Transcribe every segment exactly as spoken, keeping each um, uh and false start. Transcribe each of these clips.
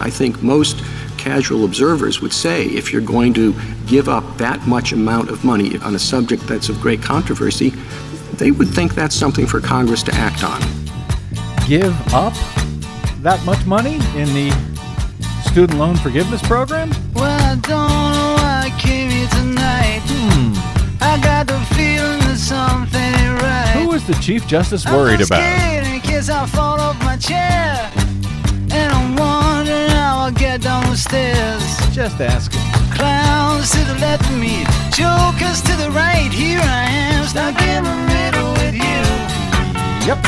I think most casual observers would say if you're going to give up that much amount of money on a subject that's of great controversy, they would think that's something for Congress to act on. Give up that much money in the student loan forgiveness program? Well, I don't know why I came here tonight. Hmm. I got the feeling that something ain't right. Who is the Chief Justice worried I'm about? scared in case I fall off my chair. And I'm wondering how I'll get down the stairs. Just asking. Clowns to the left of me, jokers to the right. Here I am, stuck in the middle with you. Yep.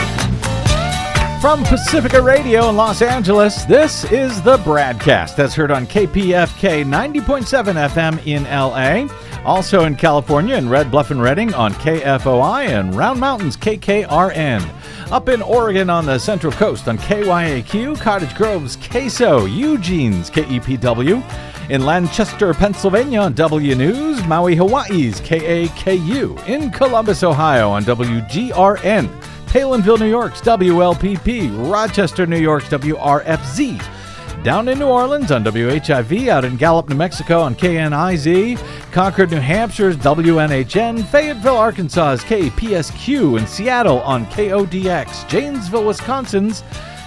From Pacifica Radio in Los Angeles, this is the Bradcast. That's heard on K P F K ninety point seven F M in L A. Also in California in Red Bluff and Redding on K F O I and Round Mountain's K K R N. Up in Oregon on the Central Coast on K Y A Q, Cottage Grove's K S O, Eugene's K E P W. In Lancaster, Pennsylvania on W News, Maui, Hawaii's K A K U. In Columbus, Ohio on W G R N. Palinville, New York's W L P P. Rochester, New York's W R F Z. Down in New Orleans on W H I V, out in Gallup, New Mexico on K N I Z, Concord, New Hampshire's W N H N, Fayetteville, Arkansas's K P S Q, in Seattle on K O D X, Janesville, Wisconsin's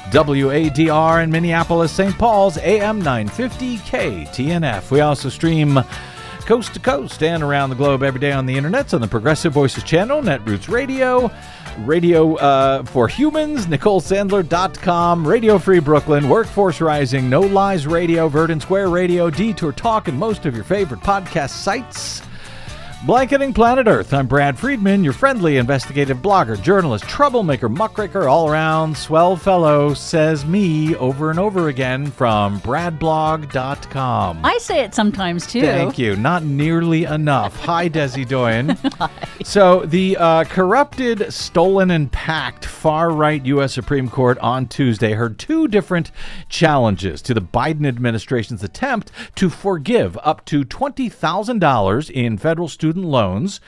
W A D R, and Minneapolis, Saint Paul's A M nine fifty K T N F. We also stream coast to coast and around the globe every day on the internet on the Progressive Voices channel, Netroots Radio, Radio uh, for Humans, Nicole Sandler dot com, Radio Free Brooklyn, Workforce Rising, No Lies Radio, Verdant Square Radio, Detour Talk, and most of your favorite podcast sites. Blanketing Planet Earth, I'm Brad Friedman, your friendly investigative blogger, journalist, troublemaker, muckraker, all-around swell fellow, says me over and over again from brad blog dot com. I say it sometimes, too. Thank you. Not nearly enough. Hi, Desi Doyen. Hi. So the uh, corrupted, stolen, and packed far-right U S Supreme Court on Tuesday heard two different challenges to the Biden administration's attempt to forgive up to twenty thousand dollars in federal student student loans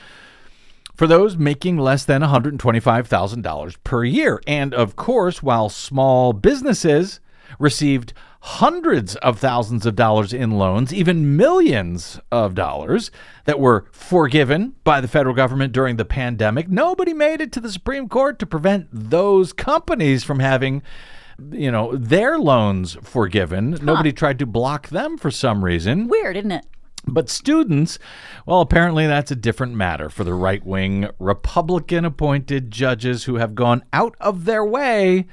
for those making less than one hundred twenty-five thousand dollars per year. And of course, while small businesses received hundreds of thousands of dollars in loans, even millions of dollars that were forgiven by the federal government during the pandemic, nobody made it to the Supreme Court to prevent those companies from having, you know, their loans forgiven. Huh. Nobody tried to block them for some reason. Weird, isn't it? But students, well, apparently that's a different matter for the right-wing Republican-appointed judges who have gone out of their way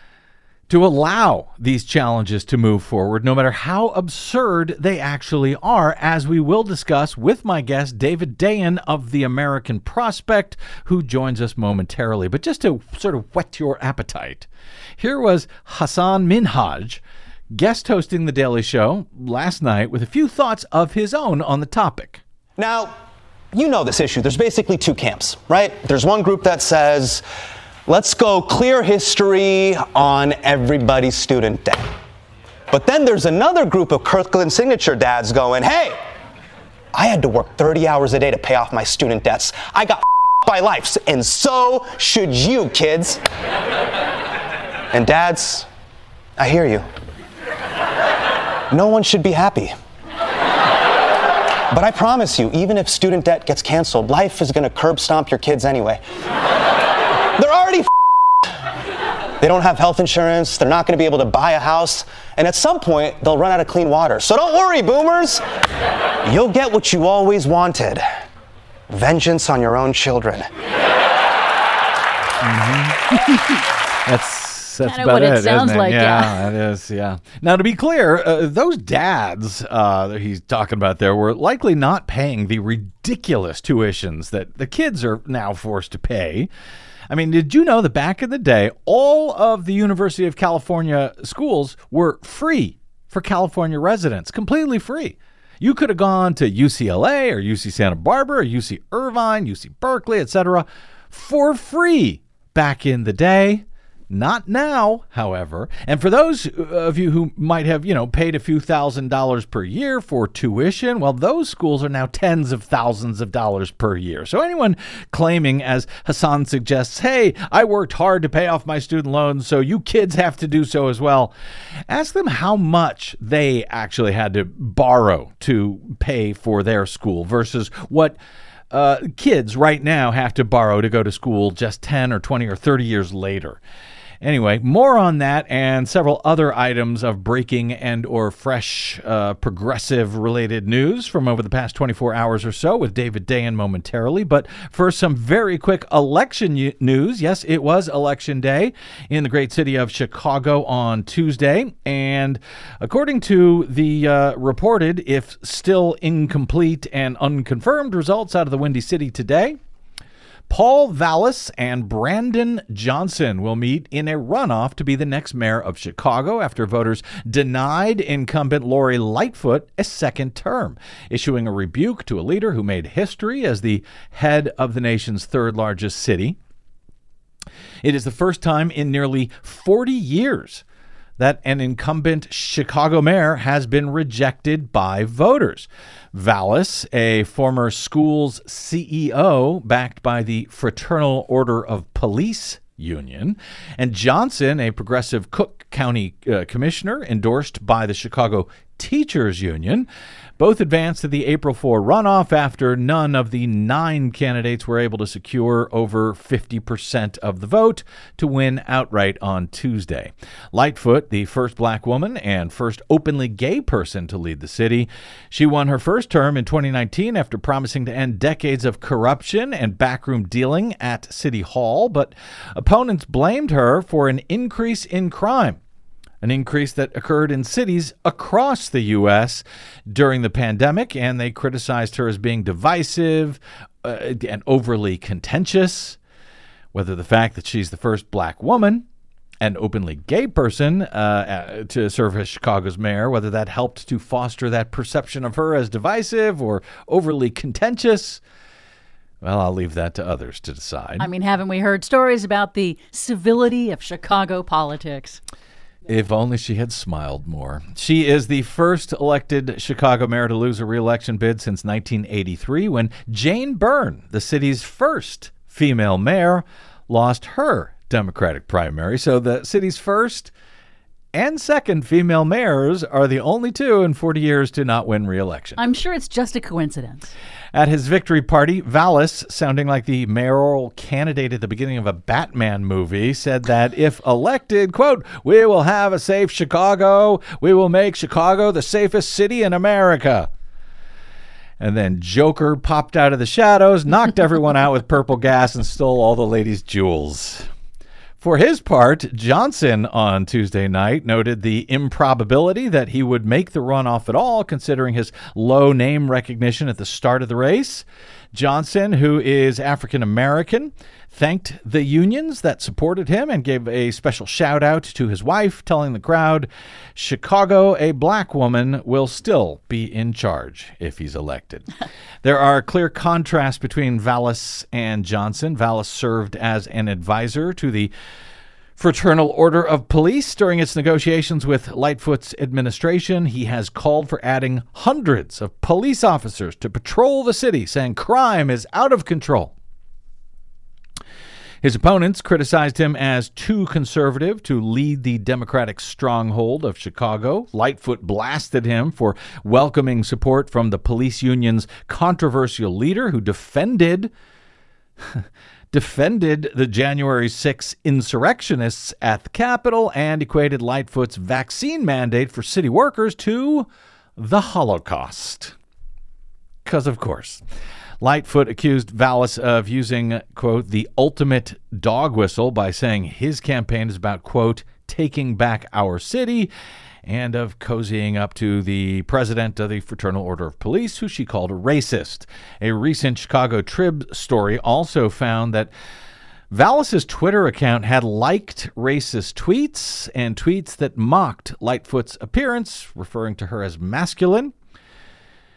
to allow these challenges to move forward, no matter how absurd they actually are, as we will discuss with my guest, David Dayen of The American Prospect, who joins us momentarily. But just to sort of whet your appetite, here was Hasan Minhaj, guest hosting The Daily Show last night with a few thoughts of his own on the topic. Now, you know this issue. There's basically two camps, right? There's one group that says, let's go clear history on everybody's student debt. But then there's another group of Kirkland signature dads going, hey, I had to work thirty hours a day to pay off my student debts. I got by life, and so should you, kids. And dads, I hear you. No one should be happy. But I promise you, even if student debt gets canceled, life is going to curb stomp your kids anyway. They're already f***ed. They don't have health insurance. They're not going to be able to buy a house. And at some point, they'll run out of clean water. So don't worry, boomers. You'll get what you always wanted. Vengeance on your own children. Mm-hmm. That's That's kind of about what it, it sounds isn't it? like, yeah. Yeah, it is, yeah. Now, to be clear, uh, those dads uh, that he's talking about there were likely not paying the ridiculous tuitions that the kids are now forced to pay. I mean, did you know that back in the day, all of the University of California schools were free for California residents, completely free? You could have gone to U C L A or U C Santa Barbara or U C Irvine, U C Berkeley, et cetera, for free back in the day. Not now, however. And for those of you who might have, you know, paid a few thousand dollars per year for tuition, well, those schools are now tens of thousands of dollars per year. So anyone claiming, as Hassan suggests, hey, I worked hard to pay off my student loans, so you kids have to do so as well, ask them how much they actually had to borrow to pay for their school versus what uh, kids right now have to borrow to go to school just ten or twenty or thirty years later. Anyway, more on that and several other items of breaking and or fresh uh, progressive-related news from over the past twenty-four hours or so with David Dayen momentarily. But first, some very quick election u- news. Yes, it was Election Day in the great city of Chicago on Tuesday. And according to the uh, reported, if still incomplete and unconfirmed results out of the Windy City today, Paul Vallas and Brandon Johnson will meet in a runoff to be the next mayor of Chicago after voters denied incumbent Lori Lightfoot a second term, issuing a rebuke to a leader who made history as the head of the nation's third largest city. It is the first time in nearly forty years that an incumbent Chicago mayor has been rejected by voters. Vallas, a former schools C E O backed by the Fraternal Order of Police Union, and Johnson, a progressive Cook County uh, commissioner endorsed by the Chicago Teachers Union, both advanced to the April fourth runoff after none of the nine candidates were able to secure over fifty percent of the vote to win outright on Tuesday. Lightfoot, the first black woman and first openly gay person to lead the city, she won her first term in twenty nineteen after promising to end decades of corruption and backroom dealing at City Hall, but opponents blamed her for an increase in crime. An increase that occurred in cities across the U S during the pandemic, and they criticized her as being divisive uh, and overly contentious. Whether the fact that she's the first black woman and openly gay person uh, to serve as Chicago's mayor, whether that helped to foster that perception of her as divisive or overly contentious, well, I'll leave that to others to decide. I mean, haven't we heard stories about the civility of Chicago politics? If only she had smiled more. She is the first elected Chicago mayor to lose a re-election bid since nineteen eighty-three, when Jane Byrne, the city's first female mayor, lost her Democratic primary. So the city's first and second female mayors are the only two in forty years to not win re-election. I'm sure it's just a coincidence. At his victory party, Vallas, sounding like the mayoral candidate at the beginning of a Batman movie, said that if elected, quote, "we will have a safe Chicago. We will make Chicago the safest city in America." And then Joker popped out of the shadows, knocked everyone out with purple gas, and stole all the ladies' jewels. For his part, Johnson on Tuesday night noted the improbability that he would make the runoff at all, considering his low name recognition at the start of the race. Johnson, who is African-American, thanked the unions that supported him and gave a special shout-out to his wife, telling the crowd, Chicago, a black woman, will still be in charge if he's elected. There are clear contrasts between Vallas and Johnson. Vallas served as an advisor to the Fraternal Order of Police during its negotiations with Lightfoot's administration. He has called for adding hundreds of police officers to patrol the city, saying crime is out of control. His opponents criticized him as too conservative to lead the Democratic stronghold of Chicago. Lightfoot blasted him for welcoming support from the police union's controversial leader, who defended defended the January sixth insurrectionists at the Capitol and equated Lightfoot's vaccine mandate for city workers to the Holocaust. Because, of course, Lightfoot accused Vallas of using, quote, the ultimate dog whistle by saying his campaign is about, quote, taking back our city, and of cozying up to the president of the Fraternal Order of Police, who she called a racist. A recent Chicago Trib story also found that Vallas's Twitter account had liked racist tweets and tweets that mocked Lightfoot's appearance, referring to her as masculine.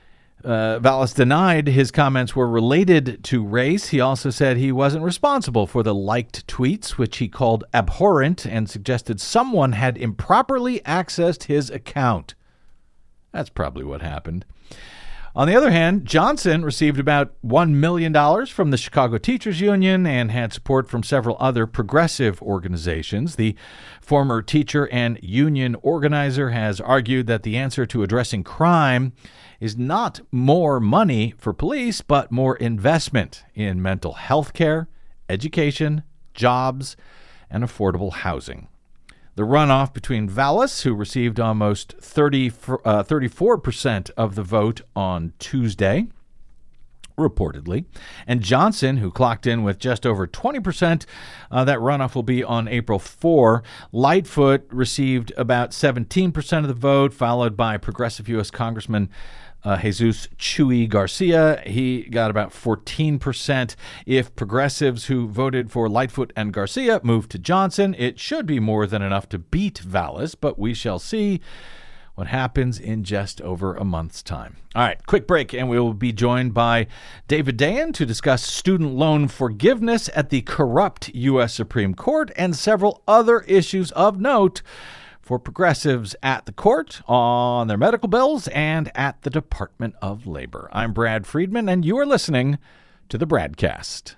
Uh, Vallis denied his comments were related to race. He also said he wasn't responsible for the liked tweets, which he called abhorrent, and suggested someone had improperly accessed his account. That's probably what happened. On the other hand, Johnson received about one million dollars from the Chicago Teachers Union and had support from several other progressive organizations. The former teacher and union organizer has argued that the answer to addressing crime is not more money for police, but more investment in mental health care, education, jobs, and affordable housing. The runoff between Vallis, who received almost thirty, uh, thirty-four percent of the vote on Tuesday, reportedly, and Johnson, who clocked in with just over twenty percent. Uh, that runoff will be on April fourth. Lightfoot received about seventeen percent of the vote, followed by progressive U S Congressman Uh, Jesus Chuy Garcia. He got about fourteen percent. If progressives who voted for Lightfoot and Garcia move to Johnson, it should be more than enough to beat Vallis, but we shall see what happens in just over a month's time. All right, quick break, and we will be joined by David Dayen to discuss student loan forgiveness at the corrupt U S Supreme Court and several other issues of note for progressives at the court, on their medical bills, and at the Department of Labor. I'm Brad Friedman, and you are listening to the Bradcast.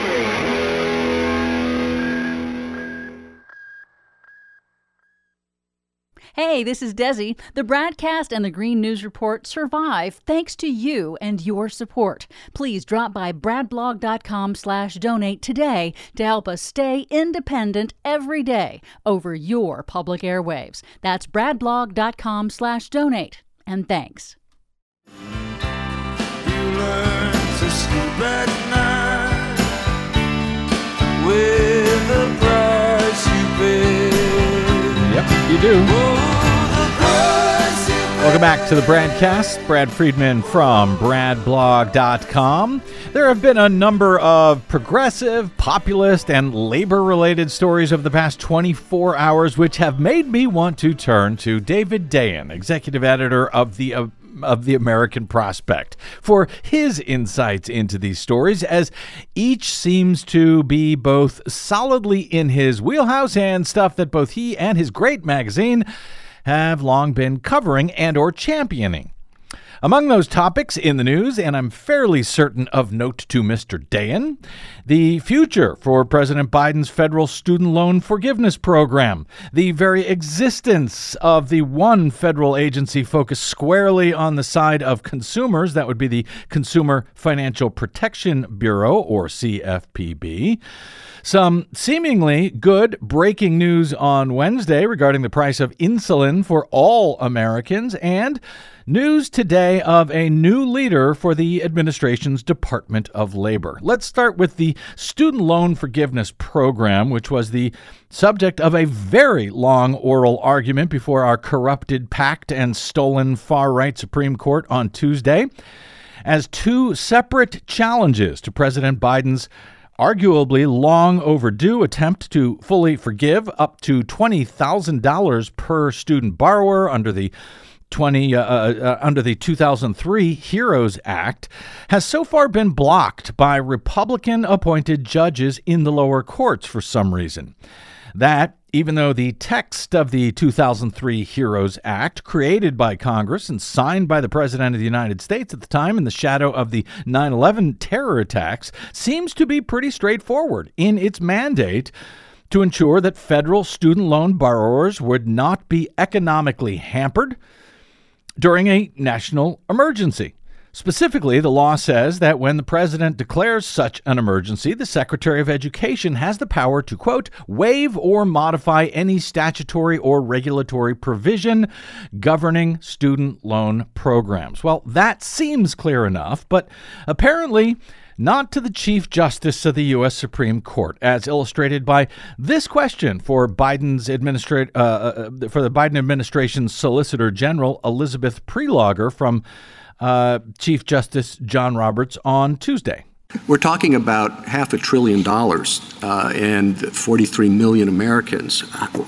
Hey, this is Desi. The Bradcast and the Green News Report survive thanks to you and your support. Please drop by bradblog.com slash donate today to help us stay independent every day over your public airwaves. That's bradblog.com slash donate. And thanks. You learn to sleep at night with the price you pay. Yep, you do. Welcome back to the Bradcast. Brad Friedman from bradblog dot com. There have been a number of progressive, populist, and labor-related stories over the past twenty-four hours, which have made me want to turn to David Dayen, executive editor of the uh, of the American Prospect, for his insights into these stories, as each seems to be both solidly in his wheelhouse and stuff that both he and his great magazine have long been covering and or championing. Among those topics in the news, and I'm fairly certain of note to Mister Dayen, the future for President Biden's federal student loan forgiveness program, the very existence of the one federal agency focused squarely on the side of consumers, that would be the Consumer Financial Protection Bureau, or C F P B, some seemingly good breaking news on Wednesday regarding the price of insulin for all Americans, and news today of a new leader for the administration's Department of Labor. Let's start with the Student Loan Forgiveness Program, which was the subject of a very long oral argument before our corrupted, packed, and stolen far-right Supreme Court on Tuesday, as two separate challenges to President Biden's arguably long overdue attempt to fully forgive up to twenty thousand dollars per student borrower under the twenty uh, uh, under the two thousand three HEROES Act has so far been blocked by Republican-appointed judges in the lower courts for some reason. That, even though the text of the two thousand three HEROES Act, created by Congress and signed by the President of the United States at the time in the shadow of the nine eleven terror attacks, seems to be pretty straightforward in its mandate to ensure that federal student loan borrowers would not be economically hampered during a national emergency. Specifically, the law says that when the president declares such an emergency, the Secretary of Education has the power to, quote, waive or modify any statutory or regulatory provision governing student loan programs. Well, that seems clear enough, but apparently not to the Chief Justice of the U S Supreme Court, as illustrated by this question for Biden's administra- uh, uh, for the Biden administration's Solicitor General, Elizabeth Prelogar, from uh, Chief Justice John Roberts on Tuesday. We're talking about half a trillion dollars uh, and forty-three million Americans.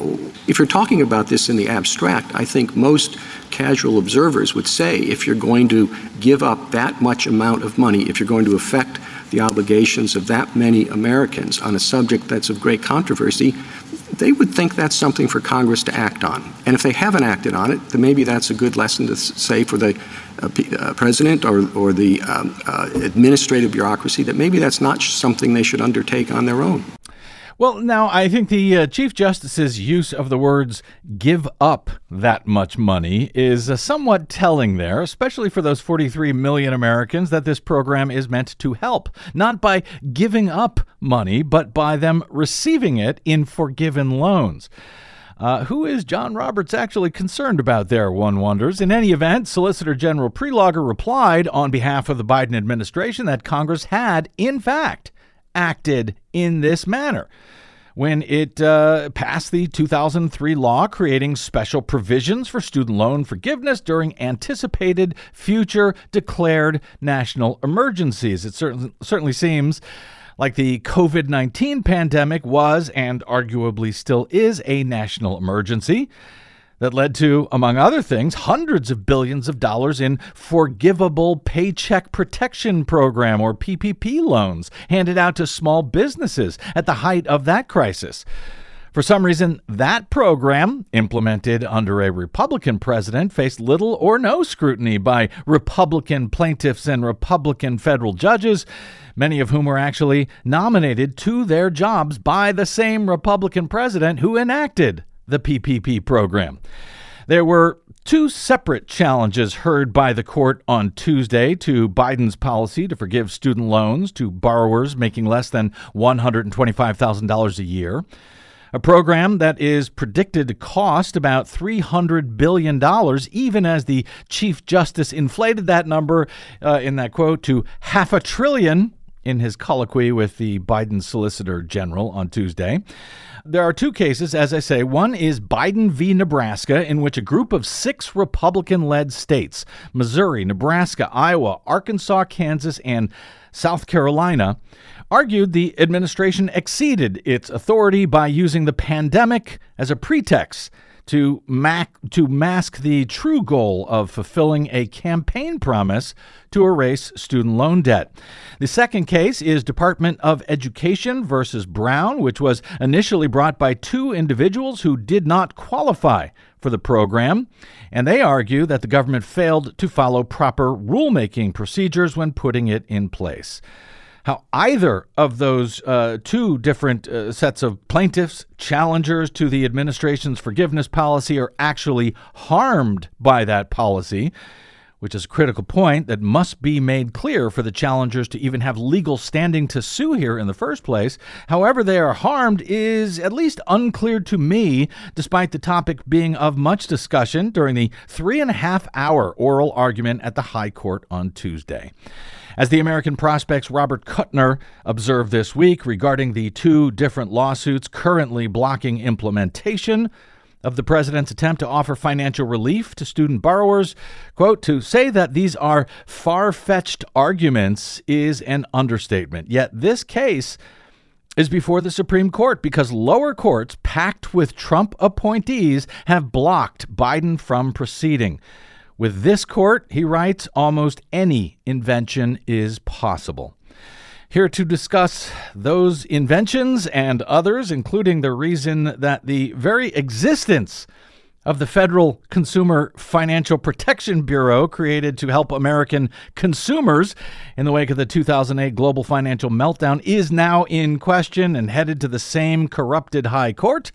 If you're talking about this in the abstract, I think most casual observers would say if you're going to give up that much amount of money, if you're going to affect the obligations of that many Americans on a subject that's of great controversy, they would think that's something for Congress to act on. And if they haven't acted on it, then maybe that's a good lesson to say for the uh, P- uh, president or, or the um, uh, administrative bureaucracy that maybe that's not something they should undertake on their own. Well, now, I think the uh, Chief Justice's use of the words give up that much money is uh, somewhat telling there, especially for those forty-three million Americans that this program is meant to help, not by giving up money, but by them receiving it in forgiven loans. Uh, who is John Roberts actually concerned about there, one wonders? In any event, Solicitor General Prelogar replied on behalf of the Biden administration that Congress had, in fact, acted in this manner when it uh, passed the two thousand three law creating special provisions for student loan forgiveness during anticipated future declared national emergencies. It certain, certainly seems like the covid nineteen pandemic was, and arguably still is, a national emergency that led to, among other things, hundreds of billions of dollars in forgivable Paycheck Protection Program, or P P P loans, handed out to small businesses at the height of that crisis. For some reason, that program, implemented under a Republican president, faced little or no scrutiny by Republican plaintiffs and Republican federal judges, many of whom were actually nominated to their jobs by the same Republican president who enacted the P P P program. There were two separate challenges heard by the court on Tuesday to Biden's policy to forgive student loans to borrowers making less than one hundred twenty-five thousand dollars a year, a program that is predicted to cost about three hundred billion dollars, even as the Chief Justice inflated that number uh, in that quote to half a trillion in his colloquy with the Biden Solicitor General on Tuesday. There are two cases, as I say. One is Biden v. Nebraska, in which a group of six Republican-led states, Missouri, Nebraska, Iowa, Arkansas, Kansas, and South Carolina, argued the administration exceeded its authority by using the pandemic as a pretext to, mac- to mask the true goal of fulfilling a campaign promise to erase student loan debt. The second case is Department of Education versus Brown, which was initially brought by two individuals who did not qualify for the program, and they argue that the government failed to follow proper rulemaking procedures when putting it in place. How either of those uh, two different uh, sets of plaintiffs, challengers to the administration's forgiveness policy, are actually harmed by that policy, which is a critical point that must be made clear for the challengers to even have legal standing to sue here in the first place. However they are harmed is at least unclear to me, despite the topic being of much discussion during the three and a half hour oral argument at the High Court on Tuesday. As the American Prospect's Robert Kuttner observed this week regarding the two different lawsuits currently blocking implementation of the president's attempt to offer financial relief to student borrowers, quote, to say that these are far-fetched arguments is an understatement. Yet this case is before the Supreme Court because lower courts packed with Trump appointees have blocked Biden from proceeding. With this court, he writes, almost any invention is possible. Here to discuss those inventions and others, including the reason that the very existence of the Federal Consumer Financial Protection Bureau, created to help American consumers in the wake of the two thousand eight global financial meltdown, is now in question and headed to the same corrupted high court,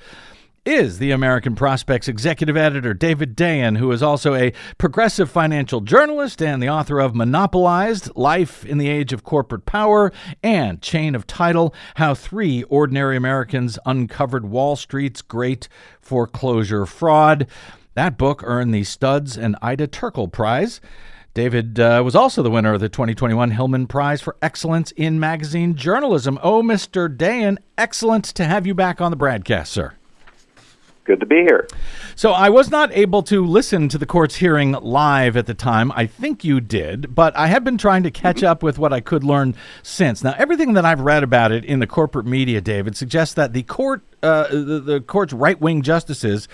is the American Prospect's executive editor, David Dayen, who is also a progressive financial journalist and the author of Monopolized: Life in the Age of Corporate Power and Chain of Title: How Three Ordinary Americans Uncovered Wall Street's Great Foreclosure Fraud. That book earned the Studs and Ida Turkle Prize. David uh, was also the winner of the twenty twenty-one Hillman Prize for Excellence in Magazine Journalism. Oh, Mister Dayen, excellent to have you back on the broadcast, sir. Good to be here. So I was not able to listen to the court's hearing live at the time. I think you did, but I have been trying to catch up with what I could learn since. Now, everything that I've read about it in the corporate media, David, suggests that the court, uh, the, the court's right-wing justices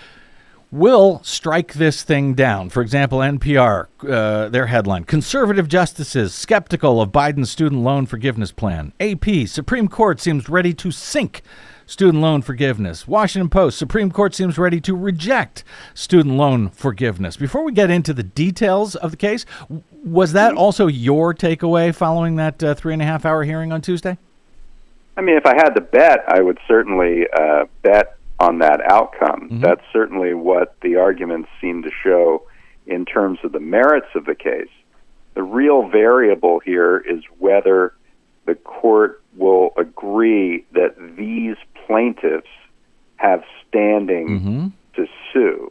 will strike this thing down. For example, N P R, uh, their headline, Conservative Justices Skeptical of Biden's Student Loan Forgiveness Plan. A P, Supreme Court seems ready to sink student loan forgiveness. Washington Post, Supreme Court seems ready to reject student loan forgiveness. Before we get into the details of the case, was that also your takeaway following that uh, three and a half hour hearing on Tuesday? I mean, if I had to bet, I would certainly uh, bet on that outcome. Mm-hmm. That's certainly what the arguments seem to show in terms of the merits of the case. The real variable here is whether the court will agree that these plaintiffs have standing mm-hmm. to sue.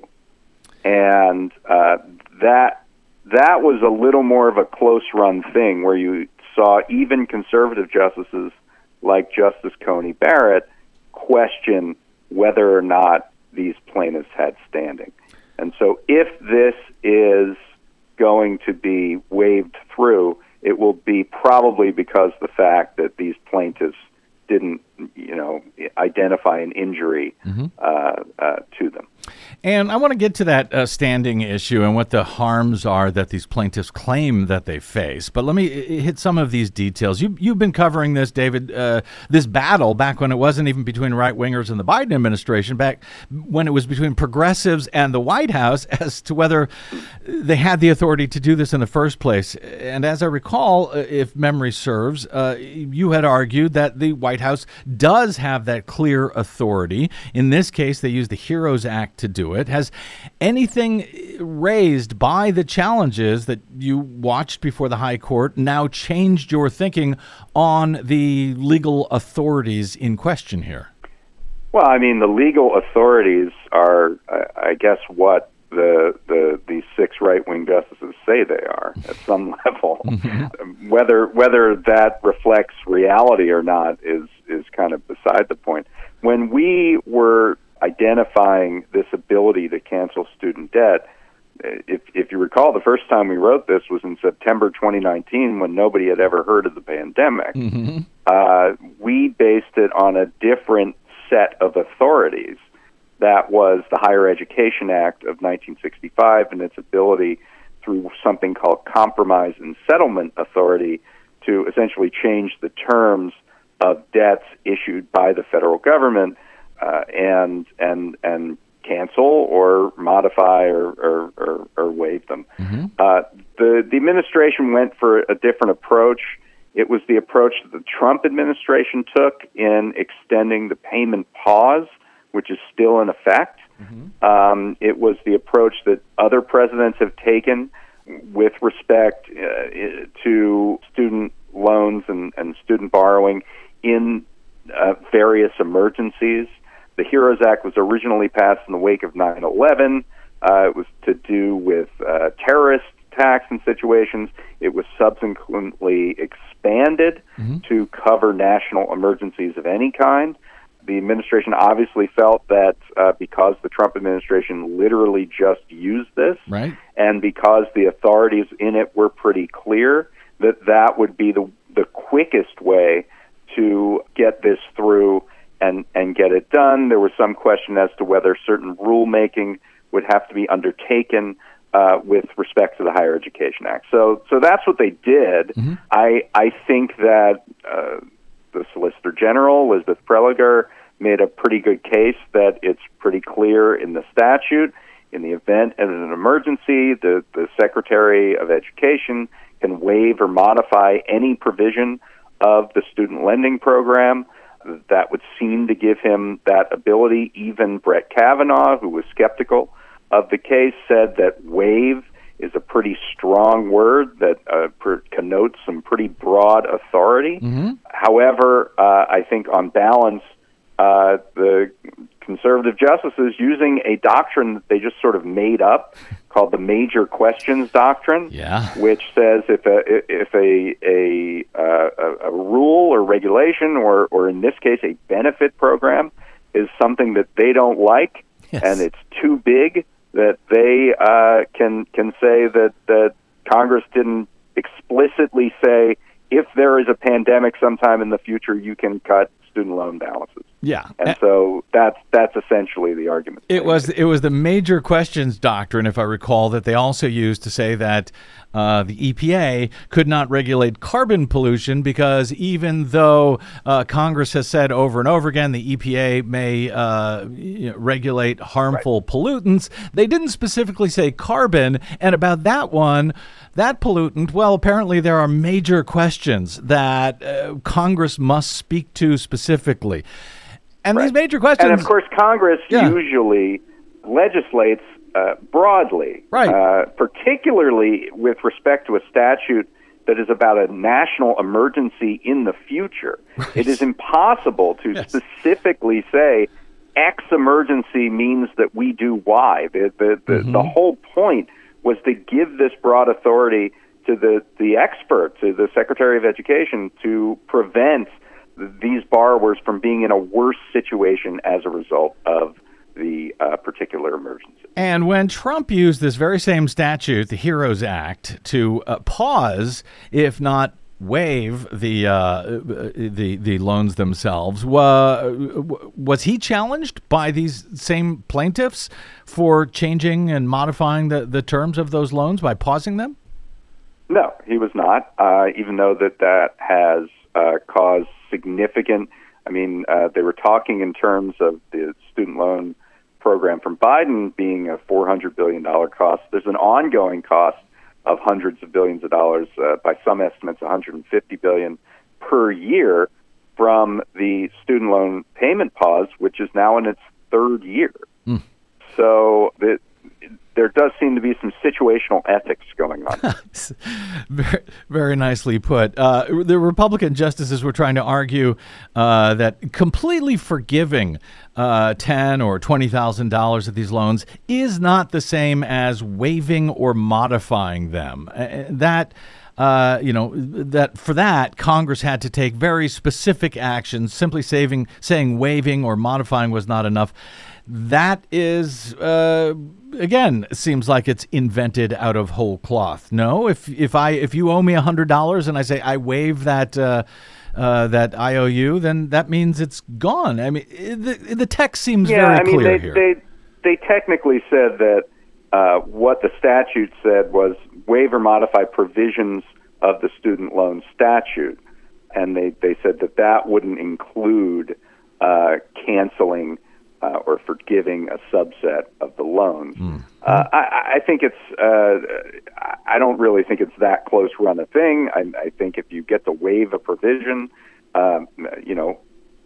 And uh, that that was a little more of a close-run thing where you saw even conservative justices like Justice Coney Barrett question whether or not these plaintiffs had standing. And so if this is going to be waved through, it will be probably because the fact that these plaintiffs didn't, you know, identify an injury mm-hmm. uh, uh, to them. And I want to get to that uh, standing issue and what the harms are that these plaintiffs claim that they face. But let me hit some of these details. You, you've been covering this, David, uh, this battle back when it wasn't even between right-wingers and the Biden administration, back when it was between progressives and the White House as to whether they had the authority to do this in the first place. And as I recall, if memory serves, uh, you had argued that the White House does have that clear authority. In this case, they used the HEROES Act to do it. Has anything raised by the challenges that you watched before the High Court now changed your thinking on the legal authorities in question here? Well, I mean, the legal authorities are, I guess, what the the these six right-wing justices say they are at some level. Mm-hmm. Whether whether that reflects reality or not is is kind of beside the point. When we were identifying this ability to cancel student debt, if if you recall, the first time we wrote this was in September twenty nineteen when nobody had ever heard of the pandemic. Mm-hmm. Uh, we based it on a different set of authorities. That was the Higher Education Act of nineteen sixty-five and its ability through something called Compromise and Settlement Authority to essentially change the terms of debts issued by the federal government uh, and and and cancel or modify or or, or, or waive them. Mm-hmm. Uh, the the administration went for a different approach. It was the approach that the Trump administration took in extending the payment pause, which is still in effect. Mm-hmm. Um, it was the approach that other presidents have taken with respect uh, to student loans and, and student borrowing in uh, various emergencies. The HEROES Act was originally passed in the wake of nine eleven. Uh, it was to do with uh, terrorist attacks and situations. It was subsequently expanded mm-hmm. to cover national emergencies of any kind. The administration obviously felt that uh, because the Trump administration literally just used this, right. and because the authorities in it were pretty clear, that that would be the the quickest way to get this through and, and get it done. There was some question as to whether certain rulemaking would have to be undertaken uh, with respect to the Higher Education Act. So so that's what they did. Mm-hmm. I I think that uh, the Solicitor General, Elizabeth Prelogar, made a pretty good case that it's pretty clear in the statute. In the event of an emergency, the, the Secretary of Education can waive or modify any provision of the student lending program. That would seem to give him that ability. Even Brett Kavanaugh, who was skeptical of the case, said that waive is a pretty strong word that uh, per- connotes some pretty broad authority. Mm-hmm. However, uh, I think on balance, uh, the conservative justices, using a doctrine that they just sort of made up called the Major Questions Doctrine, yeah. which says if a if a a, uh, a rule or regulation or or in this case a benefit program is something that they don't like, yes. and it's too big, that they uh, can can say that, that Congress didn't explicitly say, if there is a pandemic sometime in the future, you can cut student loan balances. Yeah. And so that's that's essentially the argument. It was it was the major questions doctrine, if I recall, that they also used to say that uh, the E P A could not regulate carbon pollution because even though uh, Congress has said over and over again the E P A may uh, you know, regulate harmful right. pollutants, they didn't specifically say carbon. And about that one, that pollutant, well, apparently there are major questions that uh, Congress must speak to specifically. And right. these major questions... And, of course, Congress yeah. usually legislates uh, broadly, right. uh, particularly with respect to a statute that is about a national emergency in the future. Right. It is impossible to yes. specifically say X emergency means that we do Y. The, the, the, mm-hmm. the whole point was to give this broad authority to the, the expert, to the Secretary of Education, to prevent these borrowers from being in a worse situation as a result of the uh, particular emergency. And when Trump used this very same statute, the HEROES Act, to uh, pause, if not waive the uh, the the loans themselves, uh, was he challenged by these same plaintiffs for changing and modifying the, the terms of those loans by pausing them? No, he was not, uh, even though that that has uh, caused significant, I mean, uh, they were talking in terms of the student loan program from Biden being a four hundred billion dollars cost. There's an ongoing cost of hundreds of billions of dollars, uh, by some estimates one hundred fifty billion dollars per year from the student loan payment pause, which is now in its third year. Mm. So the there does seem to be some situational ethics going on. very, very nicely put. Uh, the Republican justices were trying to argue uh, that completely forgiving uh, ten or twenty thousand dollars of these loans is not the same as waiving or modifying them. Uh, that. Uh, you know, that for that, Congress had to take very specific actions. Simply saving, saying waiving or modifying was not enough. That is, uh, again, seems like it's invented out of whole cloth. No, if if I if you owe me one hundred dollars and I say I waive that uh, uh, that I O U, then that means it's gone. I mean, the, the text seems yeah, very I mean, clear they, here. They, they technically said that uh, what the statute said was waive or modify provisions of the student loan statute, and they, they said that that wouldn't include uh, canceling uh, or forgiving a subset of the loans. Mm. Uh, I, I think it's, uh, I don't really think it's that close run a thing. I, I think if you get to waive a provision, um, you know,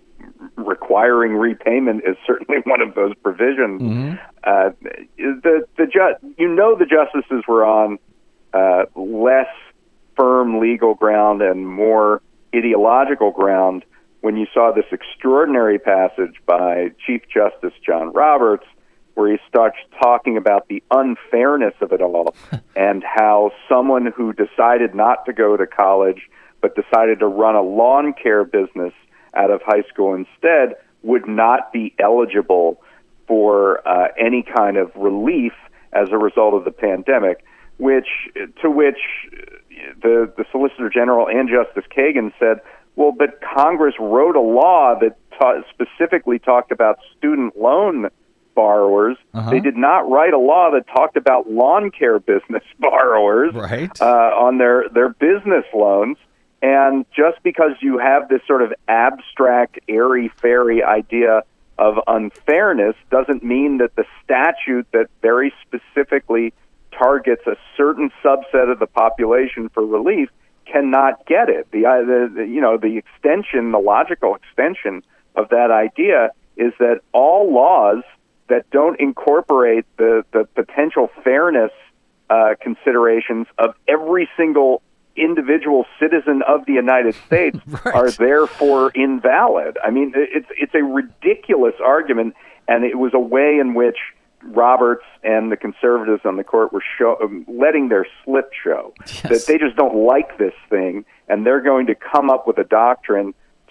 requiring repayment is certainly one of those provisions. Mm-hmm. Uh, the the ju- you know the justices were on uh, less firm legal ground and more ideological ground when you saw this extraordinary passage by Chief Justice John Roberts, where he starts talking about the unfairness of it all and how someone who decided not to go to college but decided to run a lawn care business out of high school instead would not be eligible for uh, any kind of relief as a result of the pandemic, which to which the, the Solicitor General and Justice Kagan said, well, but Congress wrote a law that ta- specifically talked about student loan borrowers. Uh-huh. They did not write a law that talked about lawn care business borrowers right. uh, on their, their business loans. And just because you have this sort of abstract, airy-fairy idea of unfairness doesn't mean that the statute that very specifically targets a certain subset of the population for relief cannot get it. The, the, the you know the extension, the logical extension of that idea is that all laws that don't incorporate the, the potential fairness uh, considerations of every single individual citizen of the United States right. are therefore invalid. I mean, it's it's a ridiculous argument, and it was a way in which Roberts and the conservatives on the court were show, um, letting their slip show, yes. that they just don't like this thing, and they're going to come up with a doctrine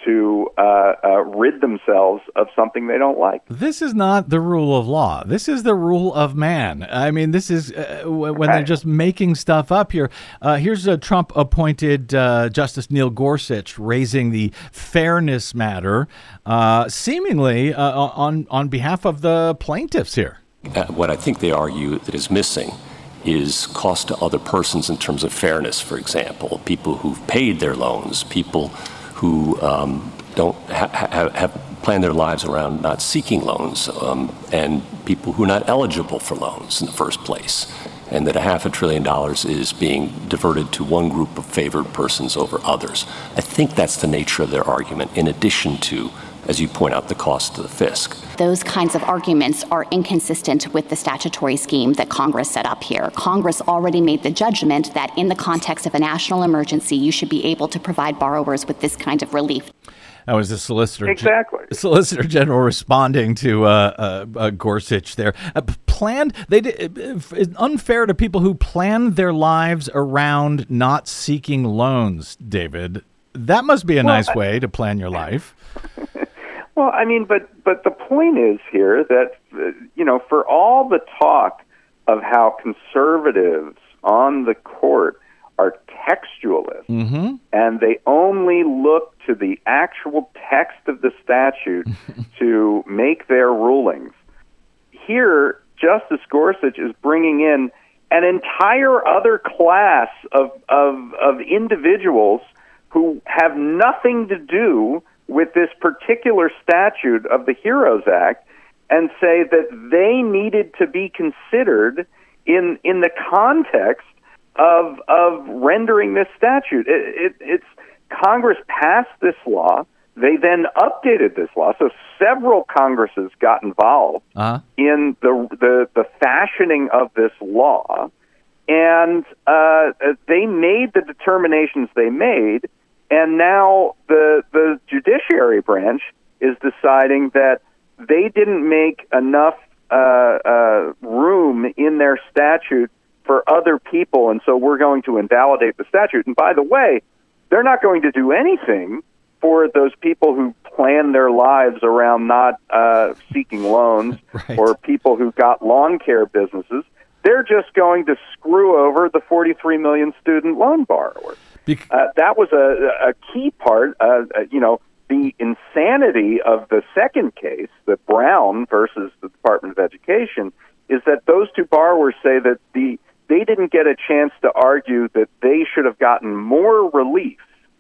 to uh, uh, rid themselves of something they don't like. This is not the rule of law. This is the rule of man. I mean, this is uh, when they're just making stuff up here. Uh, here's a Trump-appointed uh, Justice Neil Gorsuch raising the fairness matter, uh, seemingly uh, on, on behalf of the plaintiffs here. Uh, what I think they argue that is missing is cost to other persons in terms of fairness, for example, people who've paid their loans, people who um, don't ha- ha- have planned their lives around not seeking loans, um, and people who are not eligible for loans in the first place, and that a half a trillion dollars is being diverted to one group of favored persons over others. I think that's the nature of their argument, in addition to, as you point out, the cost to the fisc. Those kinds of arguments are inconsistent with the statutory scheme that Congress set up here. Congress already made the judgment that in the context of a national emergency, you should be able to provide borrowers with this kind of relief. That was the Solicitor, exactly. Gen- Solicitor General responding to uh, uh, uh, Gorsuch there. Uh, planned, they did, it's unfair to people who planned their lives around not seeking loans, David. That must be a well, nice I- way to plan your life. Well, I mean, but but the point is here that, uh, you know, for all the talk of how conservatives on the court are textualists, mm-hmm. and they only look to the actual text of the statute to make their rulings, here Justice Gorsuch is bringing in an entire other class of of, of individuals who have nothing to do with this particular statute of the HEROES Act, and say that they needed to be considered in in the context of of rendering this statute. It, it, it's Congress passed this law. They then updated this law. So several Congresses got involved uh-huh. in the, the the fashioning of this law, and uh, they made the determinations they made. And now the the judiciary branch is deciding that they didn't make enough uh, uh, room in their statute for other people, and so we're going to invalidate the statute. And by the way, they're not going to do anything for those people who plan their lives around not uh, seeking loans right. or people who got lawn care businesses. They're just going to screw over the forty-three million student loan borrowers. Uh, that was a, a key part, uh, you know, the insanity of the second case, the Brown versus the Department of Education, is that those two borrowers say that the they didn't get a chance to argue that they should have gotten more relief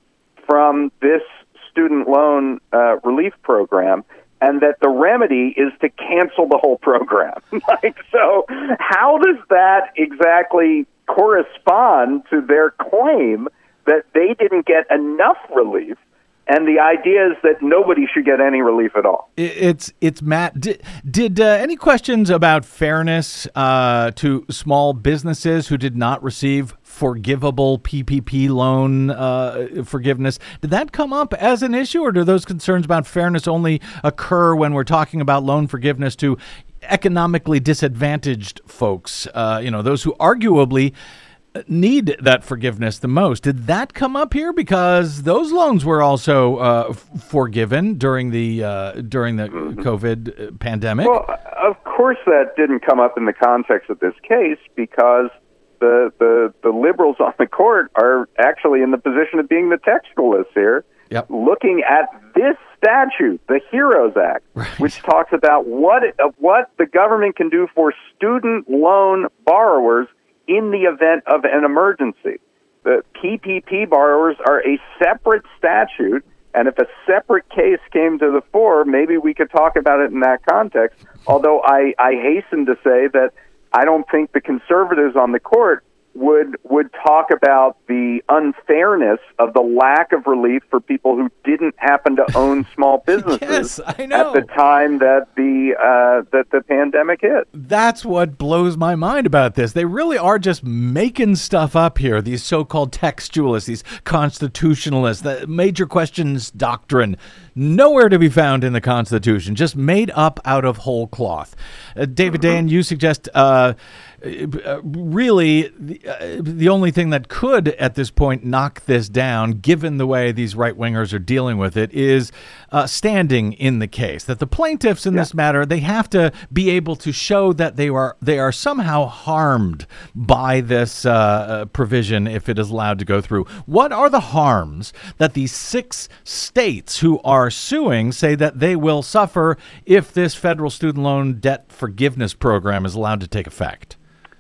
from this student loan uh, relief program, and that the remedy is to cancel the whole program. Like, so how does that exactly correspond to their claim that they didn't get enough relief, and the idea is that nobody should get any relief at all? It's it's Matt. Did, did uh, any questions about fairness uh, to small businesses who did not receive forgivable P P P loan uh, forgiveness, did that come up as an issue, or do those concerns about fairness only occur when we're talking about loan forgiveness to economically disadvantaged folks, uh, you know, those who arguably need that forgiveness the most? Did that come up here? Because those loans were also uh, f- forgiven during the uh, during the COVID pandemic. Well, of course that didn't come up in the context of this case, because the the, the liberals on the court are actually in the position of being the textualists here, yep. looking at this statute, the HEROES Act, right. which talks about what uh, what the government can do for student loan borrowers in the event of an emergency. The P P P borrowers are a separate statute, and if a separate case came to the fore, maybe we could talk about it in that context, although I, I hasten to say that I don't think the conservatives on the court would would talk about the unfairness of the lack of relief for people who didn't happen to own small businesses yes, I know. at the time that the uh, that the pandemic hit. That's what blows my mind about this. They really are just making stuff up here, these so-called textualists, these constitutionalists, the major questions doctrine, nowhere to be found in the Constitution, just made up out of whole cloth. Uh, David Mm-hmm. Dayen, you suggest uh, uh, really, the, uh, the only thing that could, at this point, knock this down, given the way these right-wingers are dealing with it, is uh, standing in the case. That the plaintiffs in yeah. this matter, they have to be able to show that they are they are somehow harmed by this uh, provision if it is allowed to go through. What are the harms that these six states who are suing say that they will suffer if this federal student loan debt forgiveness program is allowed to take effect?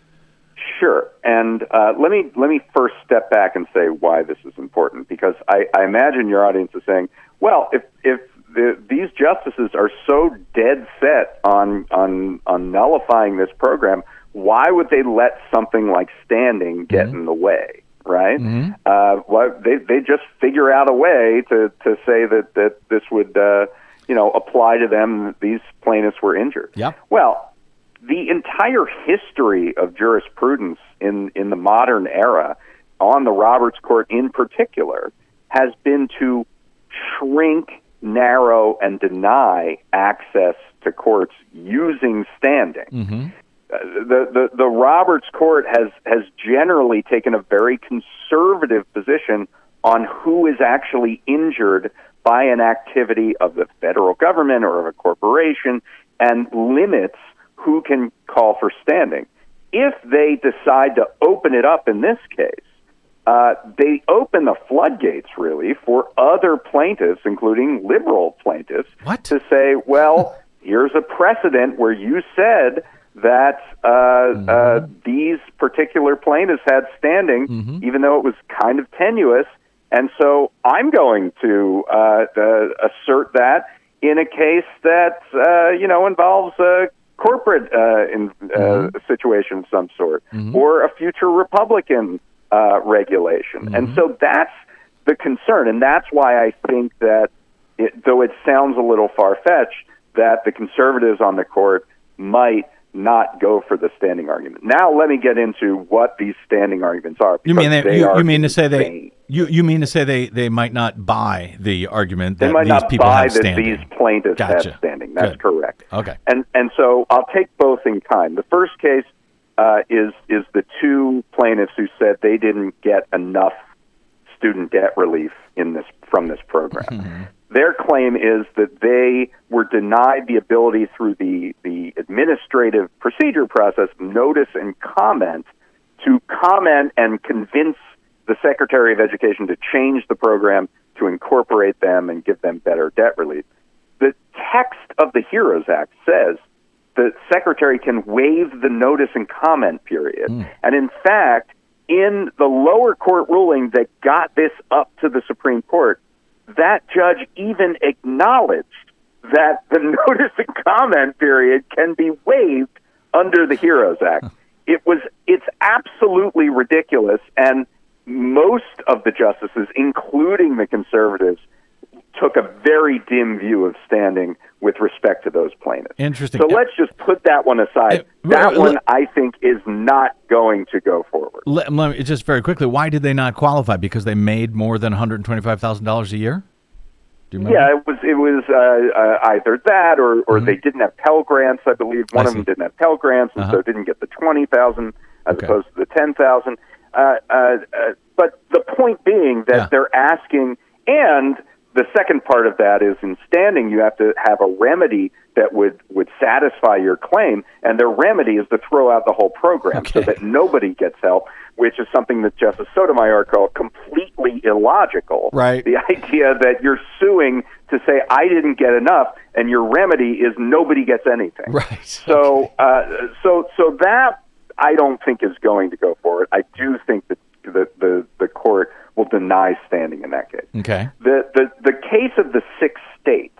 Sure. And uh, let me let me first step back and say why this is important, because I, I imagine your audience is saying, well, if if the, these justices are so dead set on, on on nullifying this program, why would they let something like standing get mm-hmm. in the way, right? Mm-hmm. Uh, well, they they just figure out a way to, to say that, that this would uh, you know apply to them. These plaintiffs were injured. Yeah. Well, the entire history of jurisprudence in, in the modern era, on the Roberts Court in particular, has been to shrink, narrow, and deny access to courts using standing. Mm-hmm. Uh, the, the the Roberts Court has, has generally taken a very conservative position on who is actually injured by an activity of the federal government or of a corporation, and limits who can call for standing. If they decide to open it up in this case, uh, they open the floodgates, really, for other plaintiffs, including liberal plaintiffs, what? to say, well, here's a precedent where you said that uh, mm-hmm. uh, these particular plaintiffs had standing, mm-hmm. even though it was kind of tenuous, and so I'm going to uh, uh, assert that in a case that, uh, you know, involves a corporate uh, in, uh, mm-hmm. situation of some sort, mm-hmm. or a future Republican uh, regulation. Mm-hmm. And so that's the concern, and that's why I think that, it, though it sounds a little far-fetched, that the conservatives on the court might not go for the standing argument. Now let me get into what these standing arguments are. You mean they, they you, are you mean to say insane. they you you mean to say they, they might not buy the argument that they might these not people buy have that standing. These plaintiffs Gotcha. have standing. That's Good. correct. Okay. And and so I'll take both in kind. The first case uh, is is the two plaintiffs who said they didn't get enough student debt relief in this from this program. Mm-hmm. Their claim is that they were denied the ability through the, the administrative procedure process, notice and comment, to comment and convince the Secretary of Education to change the program to incorporate them and give them better debt relief. The text of the HEROES Act says the Secretary can waive the notice and comment period. Mm. And in fact, in the lower court ruling that got this up to the Supreme Court, that judge even acknowledged that the notice and comment period can be waived under the HEROES Act. It was, it's absolutely ridiculous, and most of the justices, including the conservatives, took a very dim view of standing with respect to those plaintiffs. Interesting. So let's just put that one aside. Uh, that uh, one, I think, is not going to go forward. Let, let me, just very quickly, why did they not qualify? Because they made more than one hundred twenty-five thousand dollars a year? Do you remember? Yeah, it was it was uh, uh, either that or, or mm-hmm. they didn't have Pell Grants, I believe. One I of them didn't have Pell Grants, and uh-huh. so didn't get the twenty thousand dollars as okay. opposed to the ten thousand dollars. Uh, uh, uh, but the point being that yeah. they're asking, and the second part of that is in standing, you have to have a remedy that would, would satisfy your claim, and their remedy is to throw out the whole program okay. so that nobody gets help, which is something that Justice Sotomayor called completely illogical. Right. The idea that you're suing to say, I didn't get enough, and your remedy is nobody gets anything. Right. So, okay. uh, so, so that I don't think is going to go forward. I do think that the, the, the court will deny standing in that case. Okay. The the, the case of the six states,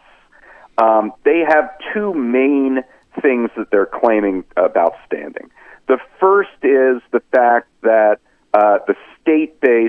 um, they have two main things that they're claiming about standing. The first is the fact that uh, the state-based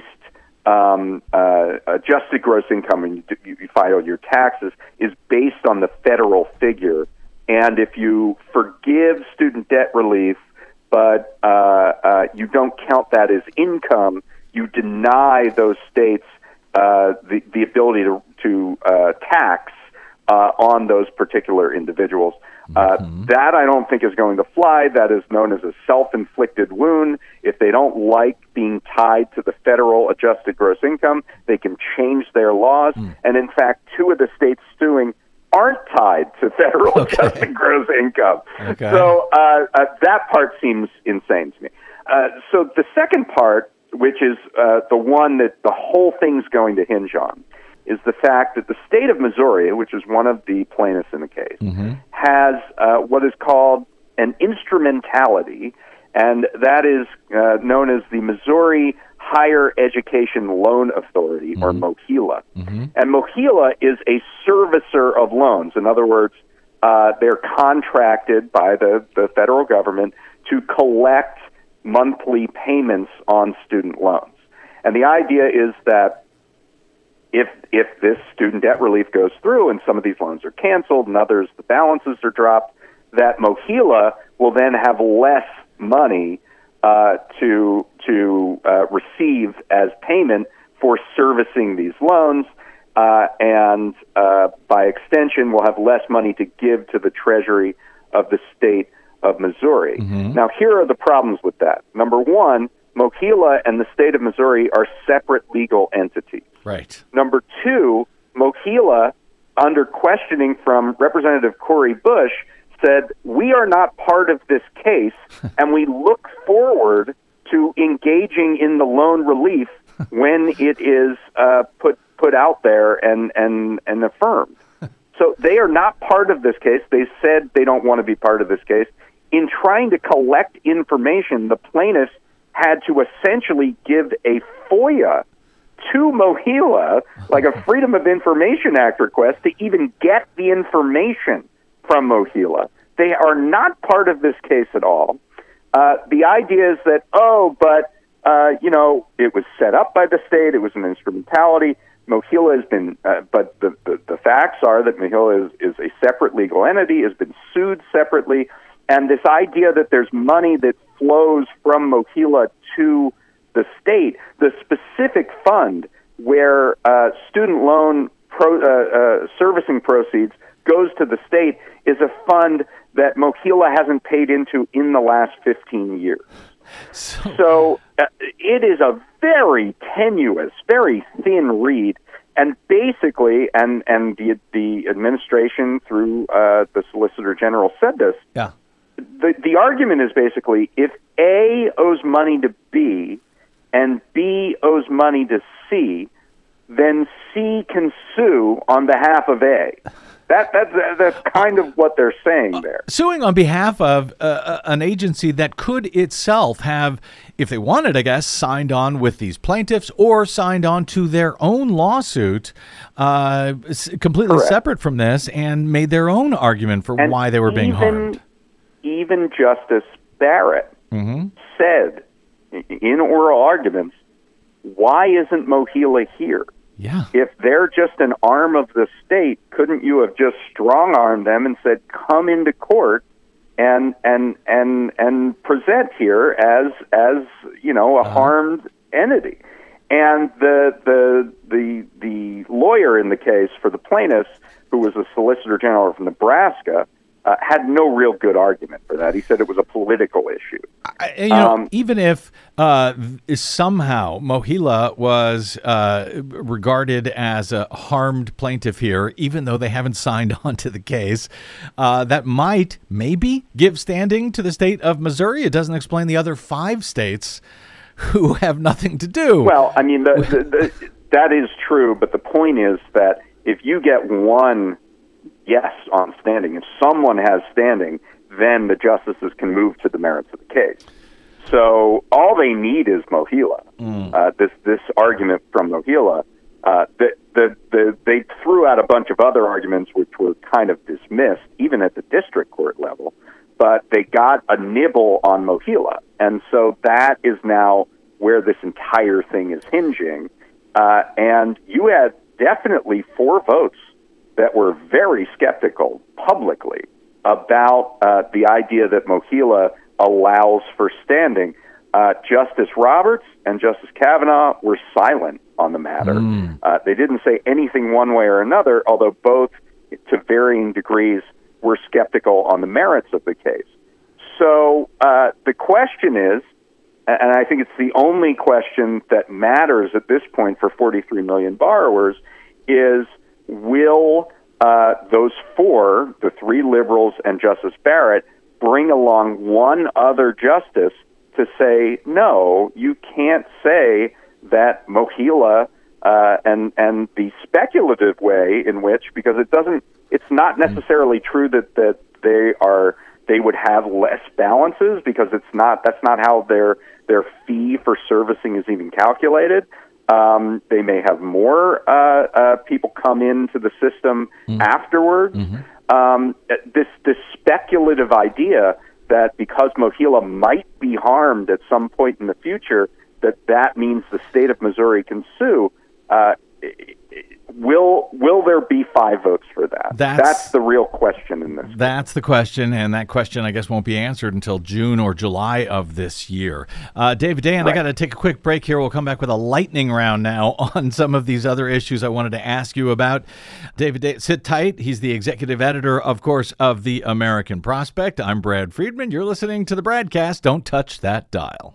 um, uh, adjusted gross income, when you, you file your taxes, is based on the federal figure. And if you forgive student debt relief, but uh, uh, you don't count that as income, you deny those states uh, the, the ability to, to uh, tax uh, on those particular individuals. Uh, Mm-hmm. That I don't think is going to fly. That is known as a self-inflicted wound. If they don't like being tied to the federal adjusted gross income, they can change their laws. Mm. And in fact, two of the states suing aren't tied to federal Okay. adjusted gross income. Okay. So uh, uh, that part seems insane to me. Uh, so the second part, which is uh, the one that the whole thing's going to hinge on, is the fact that the state of Missouri, which is one of the plaintiffs in the case, Mm-hmm. has uh, what is called an instrumentality, and that is uh, known as the Missouri Higher Education Loan Authority, or MOHELA. Mm-hmm. And MOHELA is a servicer of loans. In other words, uh, they're contracted by the, the federal government to collect monthly payments on student loans. And the idea is that if if this student debt relief goes through and some of these loans are canceled and others, the balances are dropped, that MOHELA will then have less money uh, to to uh, receive as payment for servicing these loans, uh, and uh, by extension will have less money to give to the Treasury of the state of Missouri. Mm-hmm. Now, here are the problems with that. Number one, MOHELA and the state of Missouri are separate legal entities. Right. Number two, MOHELA, under questioning from Representative Cori Bush, said, we are not part of this case, and we look forward to engaging in the loan relief when it is uh, put put out there and, and, and affirmed. So they are not part of this case. They said they don't want to be part of this case. In trying to collect information, the plaintiffs had to essentially give a FOIA to MOHELA, like a Freedom of Information Act request, to even get the information from MOHELA. They are not part of this case at all. Uh, the idea is that, oh, but, uh, you know, it was set up by the state, it was an instrumentality. MOHELA has been, uh, but the, the, the facts are that MOHELA is, is a separate legal entity, has been sued separately, and this idea that there's money that flows from MOHELA to the state, the specific fund where uh, student loan pro, uh, uh, servicing proceeds goes to the state, is a fund that MOHELA hasn't paid into in the last fifteen years. So, So uh, it is a very tenuous, very thin reed, and basically, and and the the administration through uh, the Solicitor General said this. yeah. The the argument is basically if A owes money to B, and B owes money to C, then C can sue on behalf of A. That that's that's kind of what they're saying there. Suing on behalf of uh, an agency that could itself have, if they wanted, I guess, signed on with these plaintiffs or signed on to their own lawsuit, uh, completely Correct. separate from this, and made their own argument for And why they were being even, harmed. Even Justice Barrett Mm-hmm. said in oral arguments, why isn't MOHELA here? Yeah. If they're just an arm of the state, couldn't you have just strong-armed them and said, come into court and and and and present here as as you know a Uh-huh. harmed entity? And the the the the lawyer in the case for the plaintiffs, who was a Solicitor General from Nebraska, uh, had no real good argument for that. He said it was a political issue. I, you know, Um, even if uh, somehow MOHELA was uh, regarded as a harmed plaintiff here, even though they haven't signed on to the case, uh, that might maybe give standing to the state of Missouri. It doesn't explain the other five states who have nothing to do. Well, I mean, the, the, the, that is true, but the point is that if you get one yes on standing, if someone has standing, then the justices can move to the merits of the case. So all they need is MOHELA. Mm. Uh, this this argument from MOHELA, uh, the, the, the, they threw out a bunch of other arguments which were kind of dismissed, even at the district court level, but they got a nibble on MOHELA. And so that is now where this entire thing is hinging. Uh, and you had definitely four votes that were very skeptical publicly about uh, the idea that MOHELA allows for standing. Uh, Justice Roberts and Justice Kavanaugh were silent on the matter. Mm. Uh, they didn't say anything one way or another, although both to varying degrees, were skeptical on the merits of the case. So uh, the question is, and I think it's the only question that matters at this point for forty-three million borrowers, is will uh, those four, the three liberals and Justice Barrett, bring along one other justice to say, no, you can't say that Mohila uh, and and the speculative way in which, because it doesn't, it's not necessarily true that, that they are they would have less balances, because it's not that's not how their their fee for servicing is even calculated. Um, they may have more uh, uh, people come into the system mm-hmm. afterwards. Mm-hmm. Um, this this speculative idea that because Mohila might be harmed at some point in the future, that that means the state of Missouri can sue. Uh, Will will there be five votes for that? That's, that's the real question in this. That's the question, and that question, I guess, won't be answered until June or July of this year. Uh, David Dayen, right. I got to take a quick break here. We'll come back with a lightning round now on some of these other issues I wanted to ask you about. David Dayen, sit tight. He's the executive editor, of course, of the American Prospect. I'm Brad Friedman. You're listening to the Bradcast. Don't touch that dial.